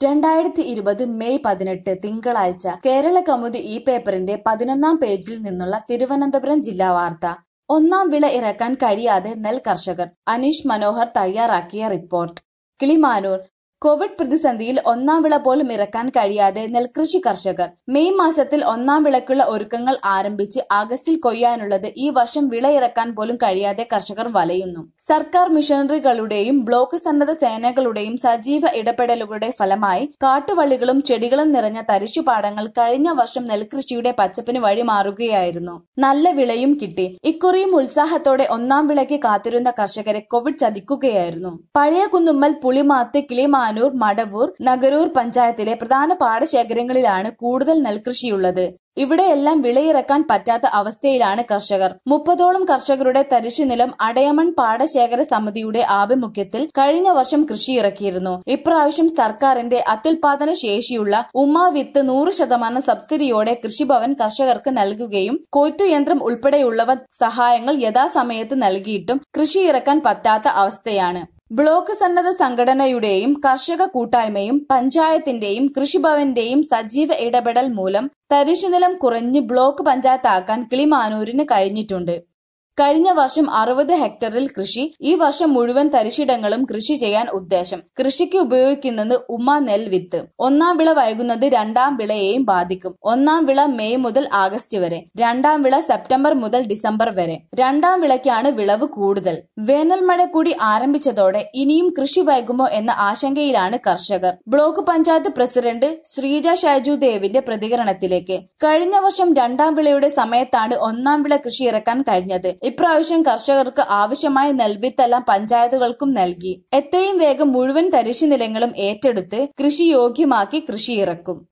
2020 May 18 തിങ്കളാഴ്ച കേരളകൗമുദി ഈ പേപ്പറിന്റെ 11-ാം പേജിൽ നിന്നുള്ള തിരുവനന്തപുരം ജില്ലാ വാർത്ത. ഒന്നാം വിള ഇറക്കാൻ കഴിയാതെ നെൽ കർഷകർ. അനീഷ് മനോഹർ തയ്യാറാക്കിയ റിപ്പോർട്ട്. കിളിമാനൂർ. കോവിഡ് പ്രതിസന്ധിയിൽ ഒന്നാം വിള പോലും ഇറക്കാൻ കഴിയാതെ നെൽകൃഷി കർഷകർ. മെയ് മാസത്തിൽ ഒന്നാം വിളക്കുള്ള ഒരുക്കങ്ങൾ ആരംഭിച്ച് ആഗസ്റ്റിൽ കൊയ്യാനുള്ളത് ഈ വർഷം വിള ഇറക്കാൻ പോലും കഴിയാതെ കർഷകർ വലയുന്നു. സർക്കാർ മിഷനറികളുടെയും ബ്ലോക്ക് സന്നദ്ധ സേനകളുടെയും സജീവ ഇടപെടലുകളുടെ ഫലമായി കാട്ടുവള്ളികളും ചെടികളും നിറഞ്ഞ തരിശുപാടങ്ങൾ കഴിഞ്ഞ വർഷം നെൽകൃഷിയുടെ പച്ചപ്പിന് വഴിമാറുകയായിരുന്നു. നല്ല വിളയും കിട്ടി. ഇക്കുറിയും ഉത്സാഹത്തോടെ ഒന്നാം വിളയ്ക്ക് കാത്തിരുന്ന കർഷകരെ കോവിഡ് ചതിക്കുകയായിരുന്നു. പഴയ കുന്നുമ്മൽ, പുളിമാത്ത്, കിളിമാനൂർ, മടവൂർ, നഗരൂർ പഞ്ചായത്തിലെ പ്രധാന പാടശേഖരങ്ങളിലാണ് കൂടുതൽ നെൽകൃഷിയുള്ളത്. ഇവിടെയെല്ലാം വിളയിറക്കാൻ പറ്റാത്ത അവസ്ഥയിലാണ് കർഷകർ. 30ഓളം കർഷകരുടെ തരിശുനിലം അടയമൺ പാടശേഖര സമിതിയുടെ ആഭിമുഖ്യത്തിൽ കഴിഞ്ഞ വർഷം കൃഷിയിറക്കിയിരുന്നു. ഇപ്രാവശ്യം സർക്കാരിന്റെ അത്യുൽപാദന ശേഷിയുള്ള ഉമ്മ വിത്ത് 100% സബ്സിഡിയോടെ കൃഷിഭവൻ കർഷകർക്ക് നൽകുകയും കൊയ്ത്തുയന്ത്രം ഉൾപ്പെടെയുള്ളവ സഹായങ്ങൾ യഥാസമയത്ത് നൽകിയിട്ടും കൃഷിയിറക്കാൻ പറ്റാത്ത അവസ്ഥയാണ്. ബ്ലോക്ക് സന്നദ്ധ സംഘടനയുടെയും കർഷക കൂട്ടായ്മയും പഞ്ചായത്തിന്റെയും കൃഷിഭവന്റെയും സജീവ ഇടപെടൽ മൂലം തരിശുനിലം കുറഞ്ഞ് ബ്ലോക്ക് പഞ്ചായത്താക്കാൻ കിളിമാനൂരിന് കഴിഞ്ഞിട്ടുണ്ട്. കഴിഞ്ഞ വർഷം 60 ഹെക്ടറിൽ കൃഷി. ഈ വർഷം മുഴുവൻ തരിശിടങ്ങളും കൃഷി ചെയ്യാൻ ഉദ്ദേശം. കൃഷിക്ക് ഉപയോഗിക്കുന്നത് ഉമ്മ നെൽ വിത്ത്. ഒന്നാം വിള വൈകുന്നത് രണ്ടാം വിളയെയും ബാധിക്കും. ഒന്നാം വിള മെയ് മുതൽ ആഗസ്റ്റ് വരെ, രണ്ടാം വിള സെപ്റ്റംബർ മുതൽ ഡിസംബർ വരെ. രണ്ടാം വിളയ്ക്കാണ് വിളവ് കൂടുതൽ. വേനൽ മഴ കൂടി ആരംഭിച്ചതോടെ ഇനിയും കൃഷി വൈകുമോ എന്ന ആശങ്കയിലാണ് കർഷകർ. ബ്ലോക്ക് പഞ്ചായത്ത് പ്രസിഡന്റ് ശ്രീജ ഷൈജു ദേവിന്റെ പ്രതികരണത്തിലേക്ക്. കഴിഞ്ഞ വർഷം രണ്ടാം വിളയുടെ സമയത്താണ് ഒന്നാം വിള കൃഷി ഇറക്കാൻ കഴിഞ്ഞത്. ഇപ്രാവശ്യം കർഷകർക്ക് ആവശ്യമായ നെൽവിത്തെല്ലാം പഞ്ചായത്തുകൾക്കും നൽകി. എത്രയും വേഗം മുഴുവൻ തരിശു നിലങ്ങളും ഏറ്റെടുത്ത് കൃഷി യോഗ്യമാക്കി കൃഷിയിറക്കും.